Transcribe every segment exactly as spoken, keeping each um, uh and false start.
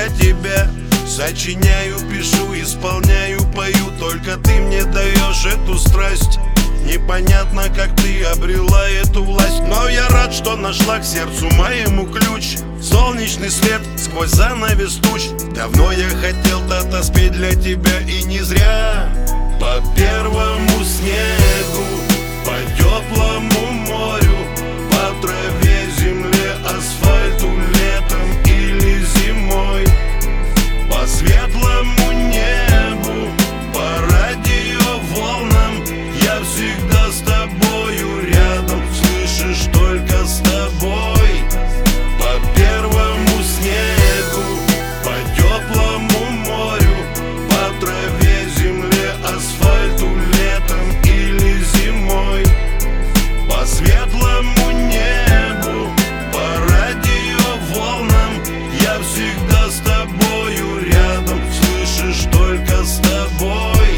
для тебя. Сочиняю, пишу, исполняю, пою, только ты мне даешь эту страсть. Непонятно, как ты обрела эту власть, но я рад, что нашла к сердцу моему ключ. Солнечный свет сквозь занавес туч. Давно я хотел то-то спеть для тебя, и не зря. По первому снегу, по теплому морю, по траве, земле, асфальту, летом или зимой, по светлому небу, по радиоволнам, я всегда с тобою рядом, слышишь, только с тобой. По первому снегу, по теплому морю, по траве, земле, асфальту, летом или зимой, по светлому небу, по радиоволнам, я всегда с тобою рядом, слышишь, только с тобой.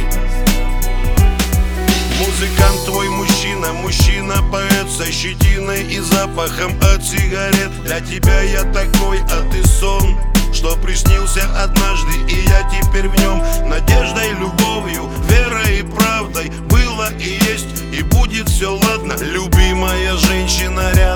Музыкант твой мужчина, мужчина-поэт со щетиной и запахом от сигарет. Для тебя я такой, а ты сон, что приснился однажды, и я теперь в нем. Надеждой, любовью, верой и правдой было и есть, и будет все ладно. Любимая женщина рядом.